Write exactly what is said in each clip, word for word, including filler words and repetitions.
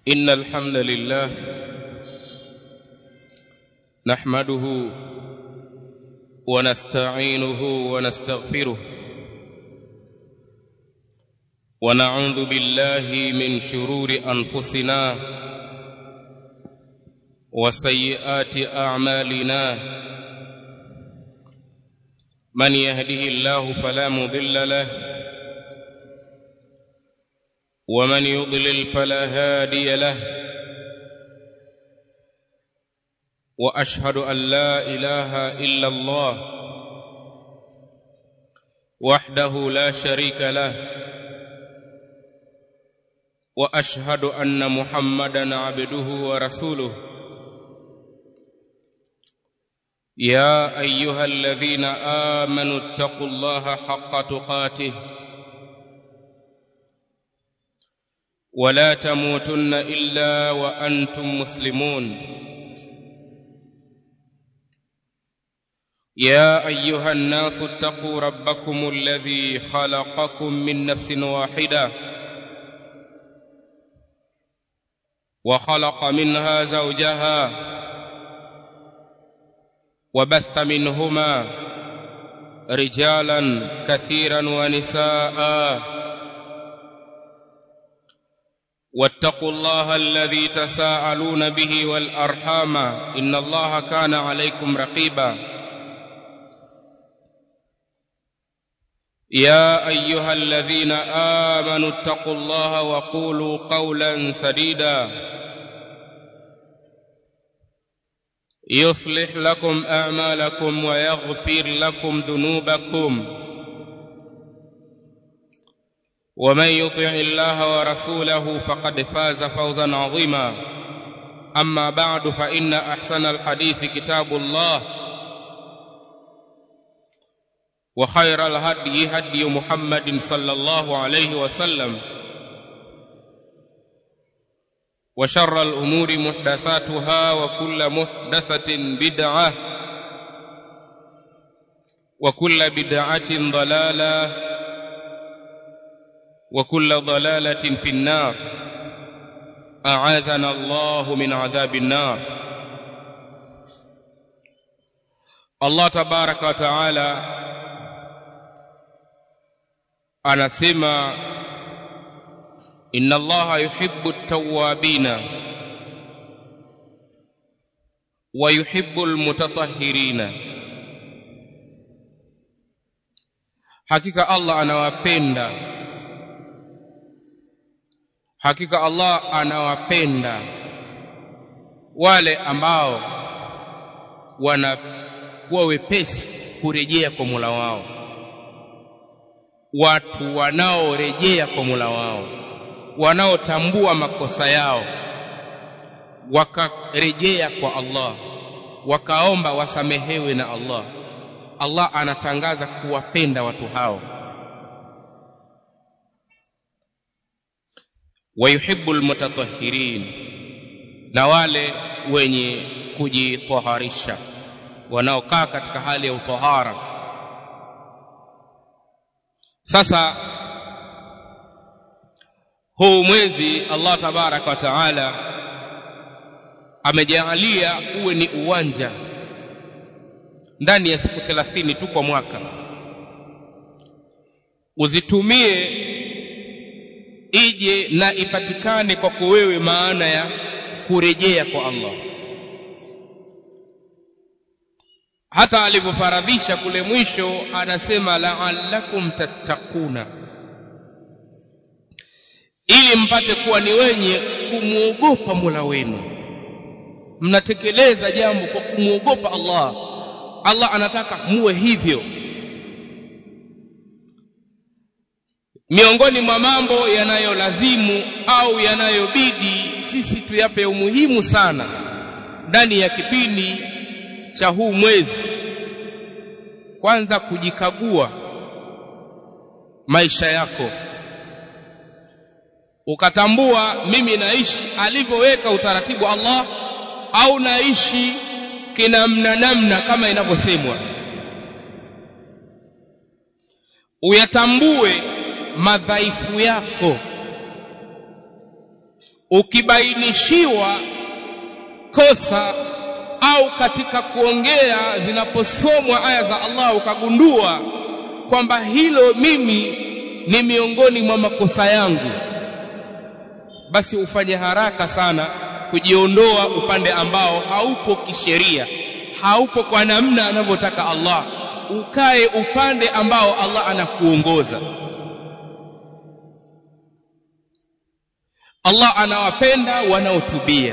إن الحمد لله نحمده ونستعينه ونستغفره ونعوذ بالله من شرور أنفسنا وسيئات أعمالنا من يهده الله فلا مضل له ومن يضلل فلا هادي له وأشهد أن لا إله إلا الله وحده لا شريك له وأشهد أن محمدًا عبده ورسوله يا أيها الذين آمنوا اتقوا الله حق تقاته ولا تموتن إلا وأنتم مسلمون يا أيها الناس اتقوا ربكم الذي خلقكم من نفس واحدة وخلق منها زوجها وبث منهما رجالا كثيرا ونساء واتقوا الله الذي تساءلون به والأرحام إن الله كان عليكم رقيبا يا أيها الذين آمنوا اتقوا الله وقولوا قولا سديدا يصلح لكم أعمالكم ويغفر لكم ذنوبكم ومن يطع الله ورسوله فقد فاز فوزا عظيما أما بعد فإن أحسن الحديث كتاب الله وخير الهدي هدي محمد صلى الله عليه وسلم وشر الأمور محدثاتها وكل محدثة بدعة وكل بدعة ضلالة وكل ضلالة في النار أعاذنا الله من عذاب النار. الله تبارك وتعالى anasema inna Allaha yuhibbu at-tawwabina wa yuhibbu al-mutatahhirina, hakika Allah anawapenda hakika Allah anawapenda wale ambao wanakuwa wepesi kurejea kwa Mola wao, watu wanaorejea kwa Mola wao, wanaotambua makosa yao wakarejea kwa Allah, wakaomba wasamehewe na Allah. Allah anatangaza kuwapenda watu hao. wa yuhibbul mutatahhirin, na wale wenye kujitaharisha, wanaokaa katika hali ya utahara. Sasa huu mwezi Allah tabaraka wa taala amejalia uwe ni uwanja ndani ya siku thelathini tu kwa mwaka, uzitumie ije na ipatikane kwako wewe maana ya kurejea kwa Allah. Hata alipofaradhisha kule mwisho anasema la'allakum tattaquna, ili mpate kuwa ni wenye kumuogopa Mola wenu, mnatekeleza jambo kwa kumuogopa Allah. Allah anataka muwe hivyo. Miongoni mwa mambo yanayolazimu au yanayobidi sisi tuyape umuhimu sana ndani ya kipindi cha huu mwezi, kwanza kujikagua maisha yako, ukatambua mimi naishi alivyoweka utaratibu Allah au naishi kinamna namna kama inavyosemwa. Uyatambue madhaifu yako, ukibainishiwa kosa au katika kuongea zinaposomwa aya za Allah ukagundua kwamba hilo mimi ni miongoni mwa makosa yangu, basi ufanye haraka sana kujiondoa upande ambao haupo kisheria, haupo kwa namna anavyotaka Allah, ukae upande ambao Allah anakuongoza. Allah anawapenda wanaotubia,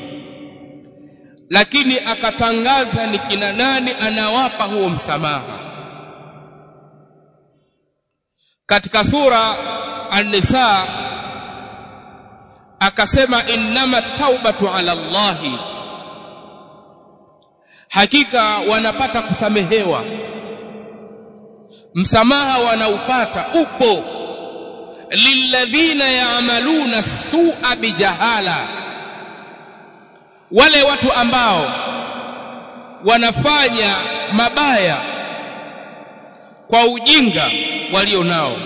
lakini akatangaza ni kina nani anawapa huo msamaha. Katika sura An-Nisa akasema innama taubatu ala Allahi, hakika wanapata kusamehewa, msamaha wanaupata upo lilladhina ya'maluna su'a bijahala, wale watu ambao wanafanya mabaya kwa ujinga walio nao,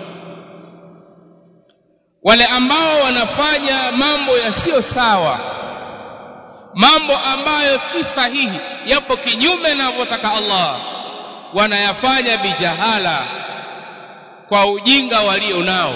wale ambao wanafanya mambo yasiyo sawa, mambo ambayo si sahihi, yapo kinyume na anavyotaka Allah, wanayafanya bijahala, kwa ujinga walio nao.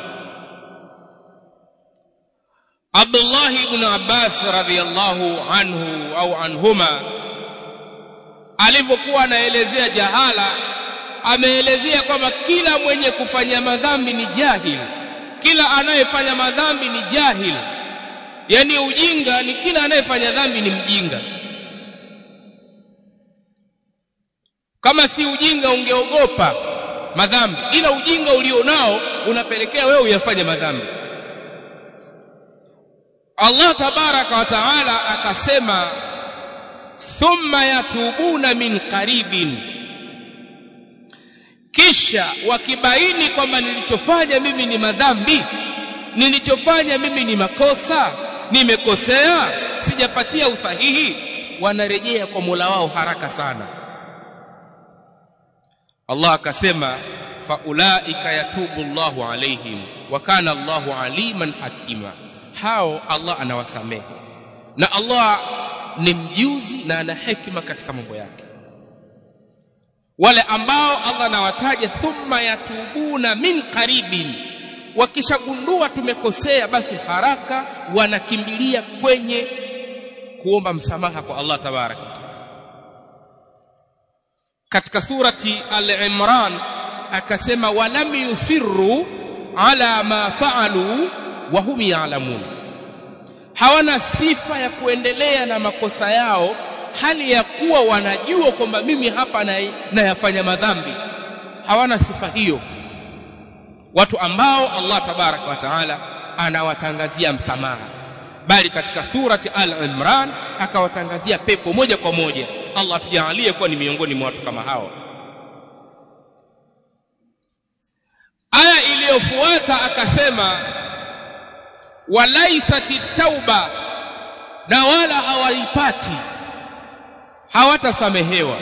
Abdullah ibn Abbas radhiyallahu anhu au anhuma alipokuwa anaelezea jahala, ameelezea kwamba kila mwenye kufanya madhambi ni jahil, kila anayefanya madhambi ni jahil. Yani ujinga ni kila anayefanya dhambi ni mjinga. Kama si ujinga ungeogopa madhambi, ila ujinga ulionao unapelekea wewe uyafanye madhambi. Allah tabaraka wa taala akasema thumma yatubuna min qaribin, kisha wakibaini kwamba nilichofanya mimi ni madhambi, nilichofanya mimi ni makosa, nimekosea, sijapatia usahihi, wanarejea kwa Mola wao haraka sana. Allah akasema faulaika yatubu Allahu alaihim wa kana Allahu aliman hakima, hao Allah anawasamehe na Allah ni mjuzi na ana hekima katika mambo yake. Wale ambao Allah anawataja thumma yatubuna min qaribin, wakishagundua tumekosea basi haraka wanakimbilia kwenye kuomba msamaha kwa Allah tabaraka. Katika surati Al-Imran akasema walam yusirru ala ma fa'alu wa hum ya'lamun, hawana sifa ya kuendelea na makosa yao hali ya kuwa wanajua kwamba mimi hapa nayafanya madhambi. Hawana sifa hiyo watu ambao Allah tabaraka wa taala anawatangazia msamaha, bali katika surati Al-Imran akawatangazia pepo moja kwa moja. Allah tujalie kuwa ni miongoni mwa watu kama hao. Aya iliyofuata akasema walaisati tauba, na wala hawaipati, hawatasamehewa.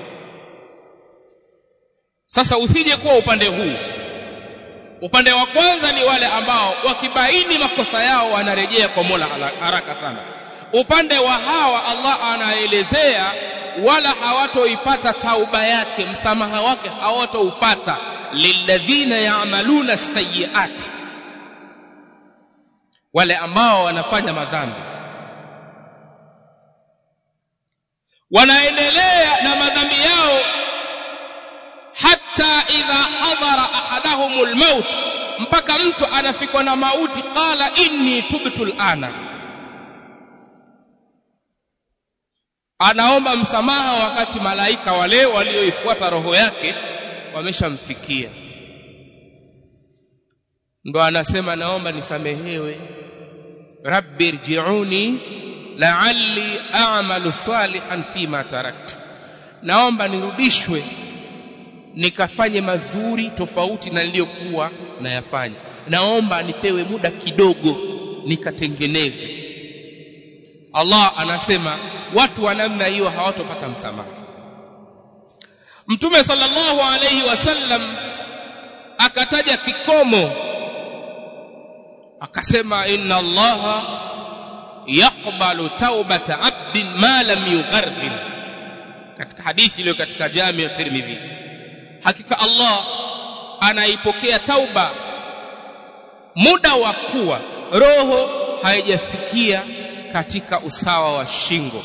Sasa usije kuwa upande huu. Upande wa kwanza ni wale ambao wakibaini makosa yao wanarejea kwa Mola haraka sana. Upande wa hawa Allah anaelezea wala hawatoipata tauba yake, msamaha wake hawatoupata, lilladhina ya'maluna as-sayyi'at, wale ambao wanafanya madhambi, wanaendelea na madhambi yao hatta idha hadara ahadahumul maut, mpaka mtu anafikwa na mauti, qala inni tubtu al-ana, anaomba msamaha wakati malaika wale walioifuata roho yake wameshamfikia, ndo anasema naomba nisamehewe, rabbi irji'uni la'alli a'malu salihan fima taraktu, naomba nirudishwe nikafanye mazuri tofauti na niliyokuwa nayafanya, naomba nipewe muda kidogo nikatengeneze. Allah anasema watu wa namna hiyo hawatopata msamaha. Mtume sallallahu alayhi wasallam akataja kikomo akasema inna Allaha yaqbalu taubata abdin ma lam yughargir, katika hadithi ile katika Jami' at-Tirmidhi, hakika Allah anaipokea tauba muda wa kuwa roho haijafikia katika usawa wa shingo.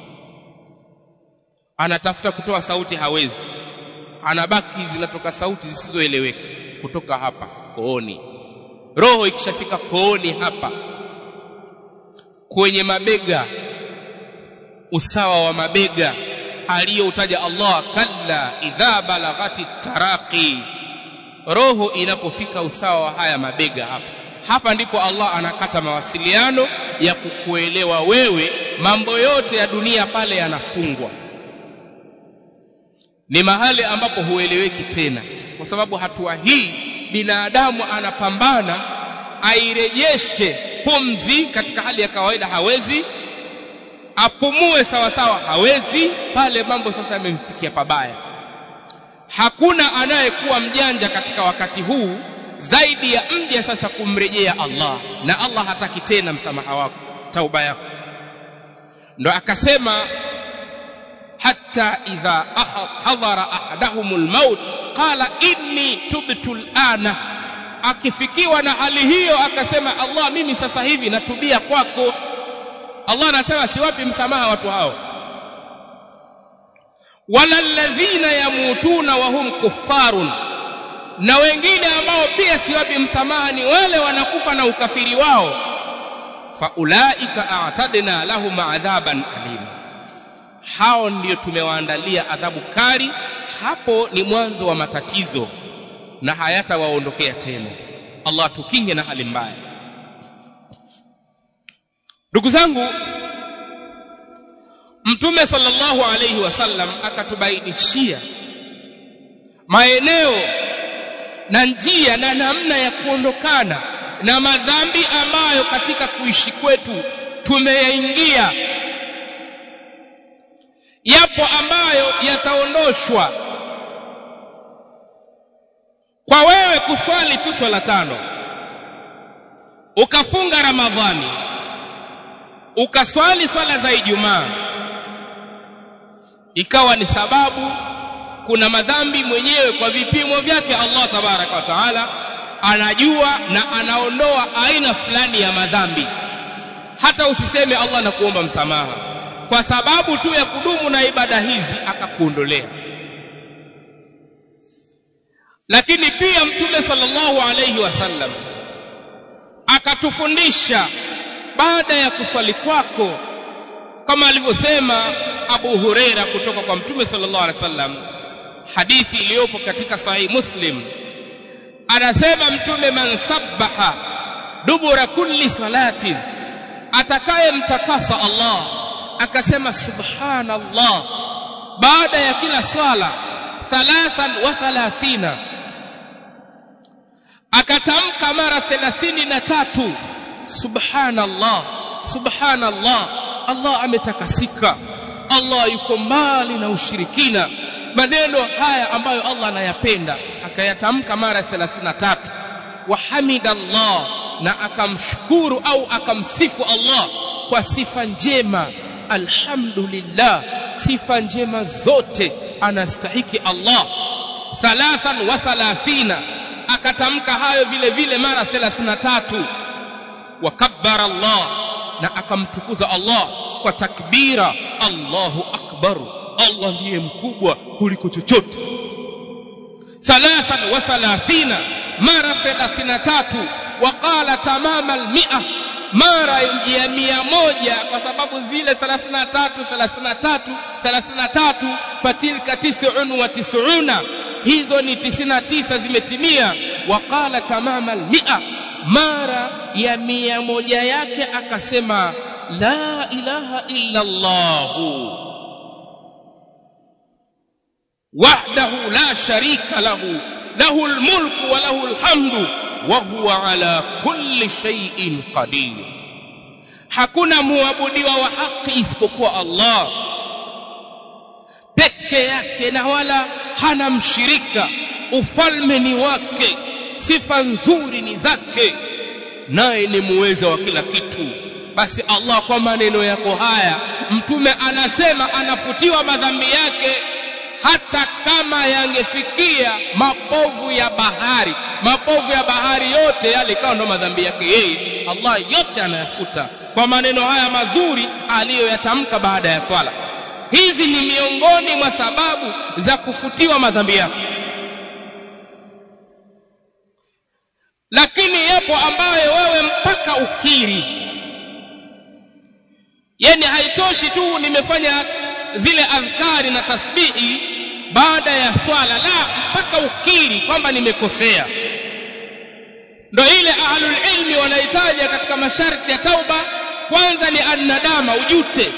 Anatafuta kutoa sauti hawezi, anabaki zinatoka sauti zisizoeleweka kutoka hapa kooni. Roho ikishafika kooni hapa kwenye mabega, usawa wa mabega aliyoutaja Allah, kalla idha balaghati taraqi, roho inapofika usawa wa haya mabega hapa hapa ndipo Allah anakata mawasiliano ya kukuelewa wewe. Mambo yote ya dunia pale yanafungwa, ni mahali ambapo hueleweki tena, kwa sababu hatua hii binadamu anapambana airejeshe pumzi katika hali ya kawaida, hawezi apumue sawa sawa, hawezi. Pale mambo sasa yamemfikia pabaya. Hakuna anayekuwa mjanja katika wakati huu zaidi ya mja sasa kumrejea Allah, na Allah hataki tena msamaha wako, tauba yako. Ndo akasema hatta idha hadara ahadahumul maut qala inni tubtu alana, akifikiwa na hali hiyo akasema Allah, mimi sasa hivi natubia kwako. Allah anasema siwapi msamaha watu hao. Wala alladhina yamutuna wa hum kuffarun, na wengine ambao pia siwapi msamaha ni wale wanakufa na ukafiri wao. Fa ulaika a'tadna lahum adhaban alim, hao ndio tumewaandalia adhabu kali. Hapo ni mwanzo wa matatizo na hayatawaondokea tena. Allah tukinge na hali mbaya. Ndugu zangu, Mtume sallallahu alayhi wasallam akatubainishia maeneo na njia na namna ya kuondokana na madhambi ambayo katika kuishi kwetu tumeyaingia. Yapo ambayo yataondoshwa kwa wewe kuswali tu swala tano, ukafunga Ramadhani, ukaswali swala za Ijumaa, ikawa ni sababu. Kuna madhambi mwenyewe kwa vipimo vyake Allah tabaraka wa taala anajua na anaondoa aina fulani ya madhambi. Hata usiseme Allah na kuomba msamaha, kwa sababu tu ya kudumu na ibada hizi akakuondolea. Lakini pia Mtume sallallahu alayhi wasallam akatufundisha baada ya kuswali kwako, kama alivyosema Abu Huraira kutoka kwa Mtume sallallahu alayhi wasallam, hadithi iliyopo katika Sahih Muslim, anasema Mtume, man sabbaha dubura kulli salatin, atakaye mtakasa Allah akasema subhanallah baada ya kila sala thalathan wa thalathina, akatamka mara thelathini na tatu subhanallah subhanallah, Allah ametakasika, Allah yuko mbali na ushirikina. Maneno haya ambayo Allah anayapenda akayatamka mara thelathini na tatu. Wa hamidallah, na akamshukuru au akamsifu Allah kwa sifa njema. Alhamdulillah, sifa njema zote anastahiki Allah. Thalathan wa thalathina, akatamka hayo vile vile mara thelathini na tatu. Wa kabbara Allah, na akamtukuza Allah kwa takbira, Allahu akbar, Allah ndiye mkubwa kuliko chochote. Thalathan wa thalathina, mara thelathini na tatu. Wa qala tamama al-mi'a, mara ya mia moja, kwa sababu zile thelathini na tatu thelathini na tatu thelathini na tatu fatilka tis'un wa tis'una, hizo ni tisini na tisa zimetimia. Wa qala tamama al-mi'a, mara ya mia moja yake akasema la ilaha illa Allah wahdahu la sharika lahu lahul mulku wa lahul hamdu wa huwa ala kulli shay'in qadir. Hakuna muabudiwa wa haki isipokuwa Allah peke yake, na wala hana mshirika. Ufalme ni wake, sifa nzuri ni zake, naye ni muweza wa kila kitu. Basi Allah kwa maneno yako haya mtume anasema anafutiwa madhambi yake hata kama yangefikia mapovu ya bahari. Mapovu ya bahari yote yale ikawa ndo madhambi yake yeye, Allah yote anayafuta kwa maneno haya mazuri aliyoyatamka baada ya swala. Hizi ni miongoni mwa sababu za kufutiwa madhambi yako. Lakini yapo ambayo wewe mpaka ukiri, yani haitoshi tu nimefanya zile adhkari na tasbihi baada ya swala, la, mpaka ukiri kwamba nimekosea. Ndio ile ahlul ilmi wanahitaji katika masharti ya tauba, kwanza ni an-nadama, ujute.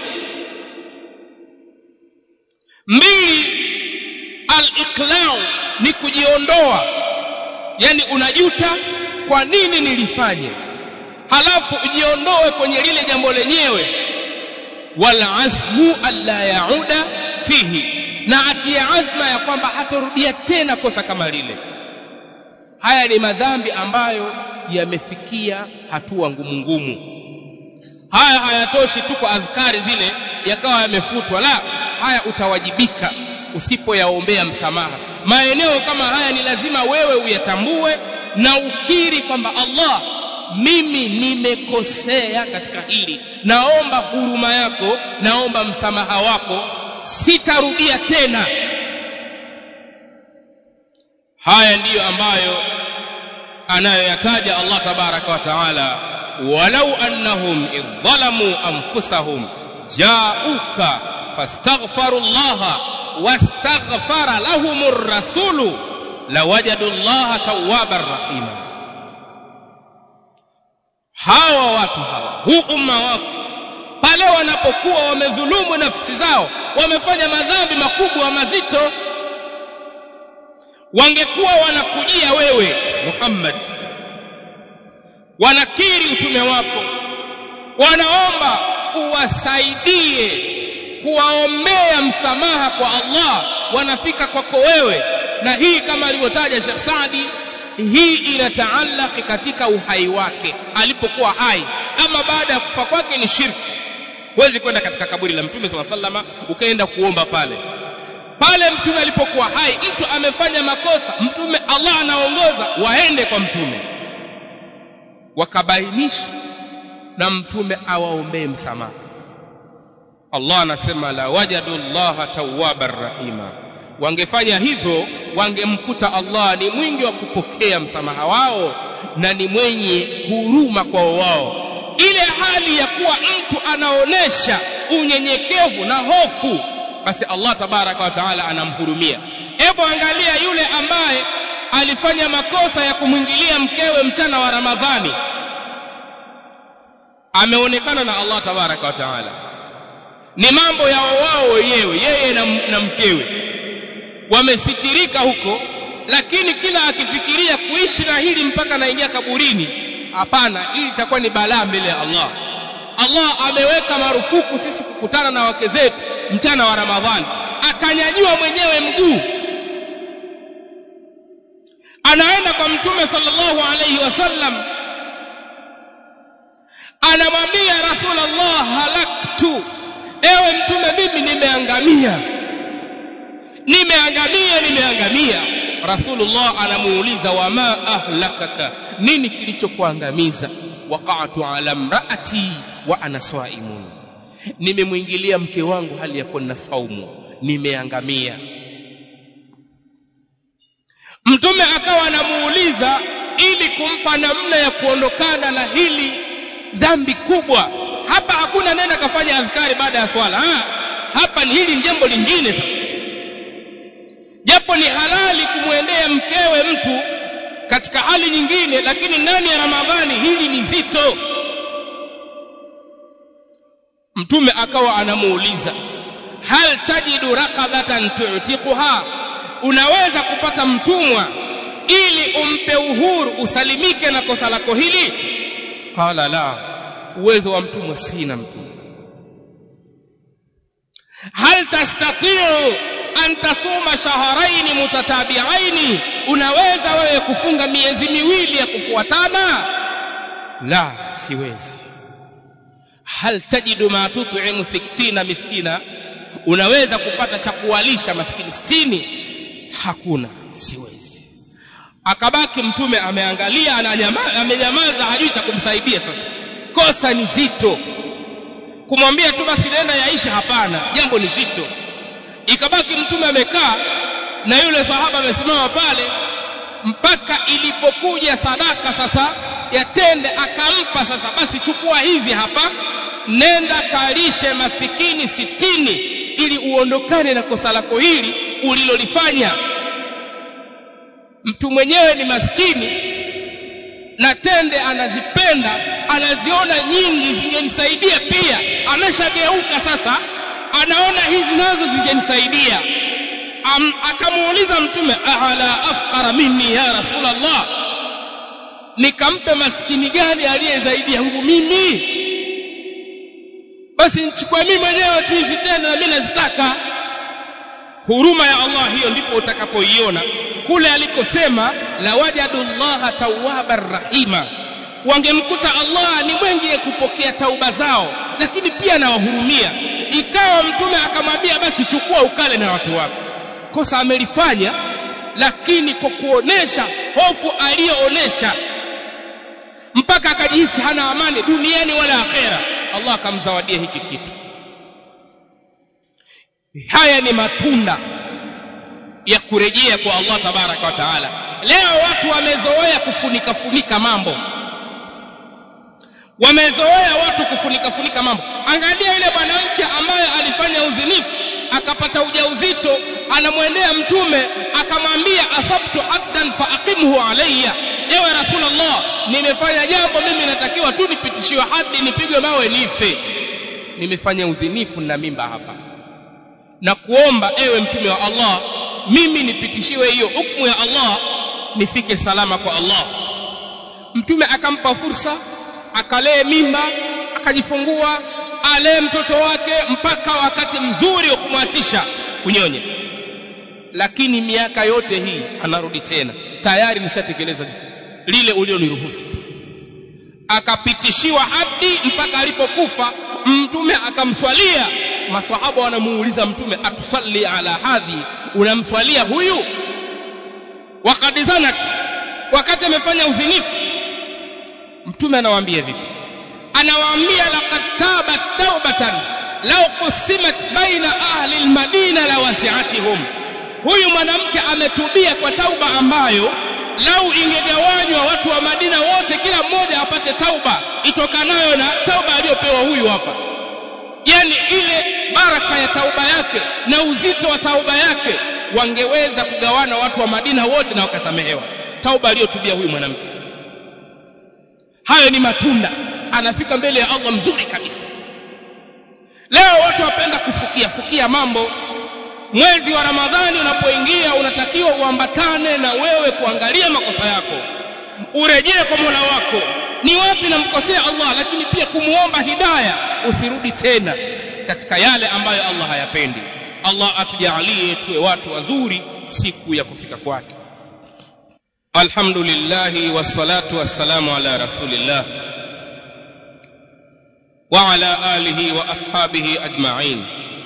Mbili, al-iqlau, ni kujiondoa, yani unajuta kwa nini nilifanya, halafu ujiondoe kwenye lile jambo lenyewe. Wal azmu alla yauda fihi, na atia azma ya kwamba hatarudia tena kosa kama lile. Haya ni madhambi ambayo yamefikia hatua ngumu ngumu. Haya hayatoshi tu kwa adhkari zile yakawa yamefutwa, la, haya utawajibika usipoyaombea msamaha. Maeneo kama haya ni lazima wewe uyatambue na ukiri kwamba Allah, mimi nimekosea katika hili, naomba huruma yako, naomba msamaha wako, sitarudia tena. Haya ndiyo ambayo anayoyataja Allah tabaraka wa taala, walau annahum idh-dhalamu anfusahum ja'uka fastaghfirullaha wastaghfara lahumur rasulu lawajadullaha tawwabar rahima. Hawa watu hawa, huu umma wako, pale wanapokuwa wamedhulumu nafsi zao, wamefanya madhambi makubwa mazito, wangekuwa wanakujia wewe Muhammad, wanakiri utume wako, wanaomba uwasaidie kuwaombea msamaha kwa Allah, wanafika kwako wewe. Na hii kama alivyotaja Sheikh Saadi, hii inataallaki katika uhai wake alipokuwa hai. Ama baada ya kufa kwake ni shirki. Huwezi kwenda katika kaburi la Mtume sallallahu alaihi wasallam ukaenda kuomba pale. Pale Mtume alipokuwa hai, mtu amefanya makosa, Mtume, Allah anaongoza waende kwa Mtume wakabainisha, na Mtume awaombee msamaha. Allah anasema la wajadullaha tawwabar rahima. Wangefanya hivyo wangemkuta Allah ni mwingi wa kupokea msamaha wao na ni mwenye huruma kwa wao. Ile hali ya kuwa mtu anaonesha unyenyekevu na hofu, basi Allah tabaraka wa taala anamhurumia. Hebu angalia yule ambaye alifanya makosa ya kumwingilia mkewe mchana wa Ramadhani, ameonekana na Allah tabaraka wa taala, ni mambo ya wao wenyewe, yeye na, na mkewe wamesitirika huko, lakini kila akifikiria kuishi na hili mpaka naingia kaburini, hapana, hili itakuwa ni balaa mbele ya Allah. Allah ameweka marufuku sisi kukutana na wake zetu mchana wa Ramadhani, akanyanyua mwenyewe mguu, anaenda kwa Mtume sallallahu alayhi wasallam, anamwambia Rasulullah, halaktu, ewe Mtume, mimi nimeangamia, nimeangamia, nimeangamia. Rasulullah anamuuliza, wama ahlakaka, nini kilichokuangamiza? Waqa'tu ala imraati wa ana swaimun, nimemwingilia mke wangu hali ya kuwa na saumu, nimeangamia. Mtume akawa anamuuliza ili kumpa namna ya kuondokana na hili dhambi kubwa. Hapa hakuna nenda kafanya adhkari baada ya swala, ha? Hapa ni hili jambo lingine. Sasa japo ni halali kumwendea mkewe mtu katika hali nyingine, lakini ndani ya Ramadhani hili ni zito. Mtume akawa anamuuliza, hal tajidu raqabatan tu'tiquha, unaweza kupata mtumwa ili umpe uhuru usalimike na kosa lako hili? Qala la, uwezo wa mtumwa sina mtumwa. Hal tastati'u an tasuma shahrayn mutatabi'ain, unaweza wewe kufunga miezi miwili ya kufuatana? la siwezi. Hal tajidu ma tut'imu sittina miskina, unaweza kupata cha kuwalisha maskini sitini? Hakuna, siwezi. Akabaki mtume ameangalia, amenyamaza, hajui cha kumsaidia. Sasa kosa ni zito, kumwambia tu basi nenda yaisha, hapana, jambo ni zito. Ikabaki mtume amekaa na yule sahaba amesimama pale, mpaka ilipokuja sadaka sasa ya tende, akampa sasa, basi chukua hivi hapa, nenda kalishe masikini sitini ili uondokane na kosa lako hili ulilolifanya. Mtu mwenyewe ni maskini na tende anazipenda, anaziona nyingi zingenisaidia pia, ameshageuka sasa, anaona hizi nazo zingenisaidia. Am, akamuuliza mtume, ahala afqara minni ya Rasulullah, nikampe maskini gani aliye zaidi yangu mimi? Basi nichukue mimi mwenyewe tu hivi tena, na mimi nazitaka. Huruma ya Allah hiyo ndipo utakapoiona kule alikosema la wajadullaha tawwabar rahima, wangemkuta Allah ni mwengi kupokea tauba zao, lakini pia anawahurumia. Ikawa mtume akamwambia basi chukua ukale na watu wako. Kosa amelifanya, lakini kwa kuonesha hofu aliyoonesha mpaka akajihisi hana amani duniani wala akhera, Allah akamzawadia hiki kitu. Haya ni matunda ya kurejea kwa Allah tabaraka wa taala. Leo watu wamezoea kufunika funika mambo, wamezoea watu kufunika funika mambo. Angalia yule mwanamke ambaye alifanya uzinifu akapata ujauzito, anamwendea mtume akamwambia, asabtu haddan fa aqimhu alayya, ewe Rasulullah, nimefanya jambo mimi, natakiwa tu nipitishiwe hadi, nipigwe mawe nife, nimefanya uzinifu na mimba hapa, na kuomba ewe mtume wa Allah, mimi nipitishiwe hiyo hukumu ya Allah, nifike salama kwa Allah. Mtume akampa fursa, akalee mimba, akajifungua, alee mtoto wake mpaka wakati mzuri wa kumwatisha kunyonya. Lakini miaka yote hii anarudi tena, tayari nishatekeleza lile ulioniruhusu. Akapitishiwa hadi mpaka alipokufa. Mtume akamswalia. Maswahaba wanamuuliza mtume, atusalli ala hadhi, unamswalia huyu wakati zanat, wakati amefanya uzinifu? Mtume anawaambia vipi? Anawaambia, laqad tabat tawbatan law qusimat baina ahli almadina la wasi'atihum, huyu mwanamke ametubia kwa tauba ambayo lau ingegawanywa watu wa Madina wote, kila mmoja apate tauba itokanayo na tauba aliyopewa huyu hapa, yani ile baraka ya tauba yake na uzito wa tauba yake, wangeweza kugawana watu wa Madina wote na wakasamehewa tauba aliyotubia huyu mwanamke. Hayo ni matunda, anafika mbele ya Allah mzuri kabisa. Leo watu wapenda kufukia fukia mambo. Mwezi wa Ramadhani unapoingia, unatakiwa uambatane na wewe kuangalia makosa yako, urejee kwa Mola wako, ni wapi namkosea Allah, lakini pia kumuomba hidayah, usirudi tena katika yale ambayo Allah hayapendi. Allah atujalie tuwe watu wazuri siku ya kufika kwake. Alhamdulillah wassalatu wassalamu ala rasulillah wa ala alihi wa ashabihi ajma'in.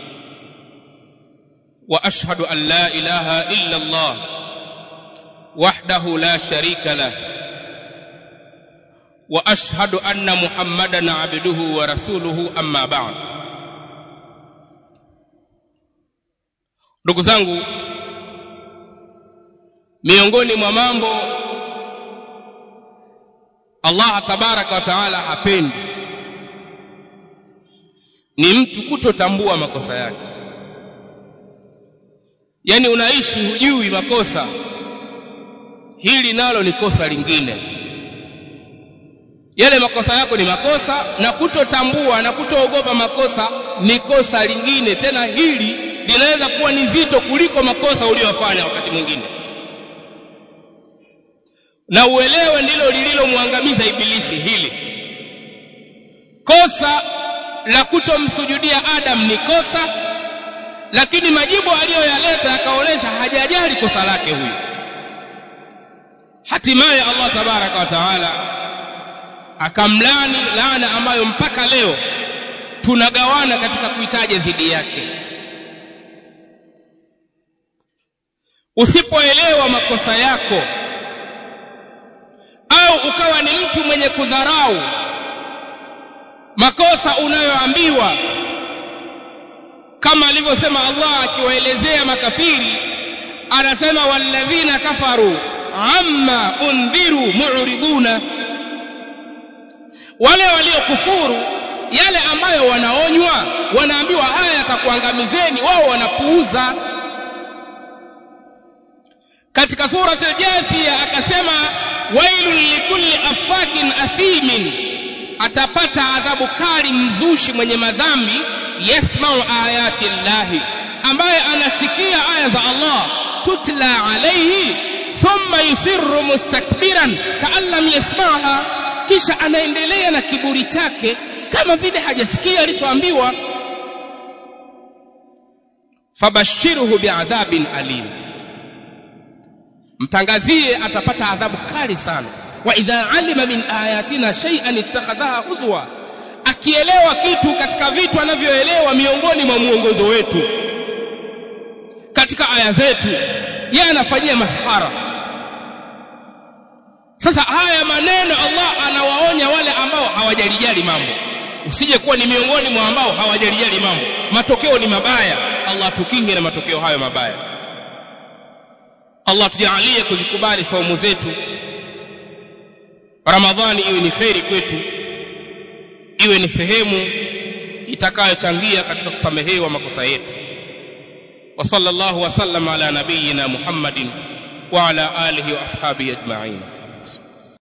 Wa ashhadu an la ilaha illa Allah wahdahu la sharika lah, wa ashhadu anna Muhammadan abduhu wa rasuluhu, amma ba'd. Ndugu zangu, miongoni mwa mambo Allah tabaraka wa taala hapendi ni mtu kutotambua makosa yake. Yani unaishi hujui makosa, hili nalo ni kosa lingine. Yale makosa yako ni makosa, na kutotambua na kutoogopa makosa ni kosa lingine. Tena hili linaweza kuwa ni zito kuliko makosa uliyofanya wakati mwingine. Na uelewe ndilo lililomwangamiza Ibilisi hili. Kosa la kutomsujudia Adam ni kosa, lakini majibu aliyoyaleta yakaonesha hajajali kosa lake huyu. Hatimaye Allah tabaraka wa taala akamlani laana ambayo mpaka leo tunagawana katika kuitaja dhidi yake. Usipoelewa makosa yako au ukawa ni mtu mwenye kudharau makosa unayoambiwa, kama alivyosema Allah akiwaelezea makafiri, anasema walladhina kafaru amma undhiru mu'riduna, wale waliokufuru yale ambayo wanaonywa, wanaambiwa haya yatakuangamizeni, wao wanapuuza. Katika surati al-Jathiyah akasema wailul likulli afakin athimin, atapata adhabu kali mzushi mwenye madhambi, yasma'u ayati llahi, ambaye anasikia aya za Allah, tutla alayhi thumma yusirru mustakbiran ka'an lam yasma'ha, kisha anaendelea na kiburi chake kama vile hajasikia alichoambiwa. Fabashiruhu bi'adhabin alim, mtangazie atapata adhabu kali sana. Wa idha alima min ayatina shay'an ittakhadhaha huzwa, akielewa kitu katika vitu anavyoelewa miongoni mwa muongozo wetu katika aya zetu, yeye anafanyia maskhara. Sasa haya maneno Allah anawaonya wale ambao hawajalijali mambo. Usije kuwa ni miongoni mwa ambao hawajalijali mambo, matokeo ni mabaya. Allah tukinge na matokeo hayo mabaya. Allah tujalie kujikubali saumu zetu, Ramadhani iwe ni khairi kwetu, iwe ni sehemu itakayochangia katika kusamehewa makosa yetu. Wa sallallahu wa sallam ala nabiyyina Muhammadin wa ala alihi wa ashabihi ajma'in.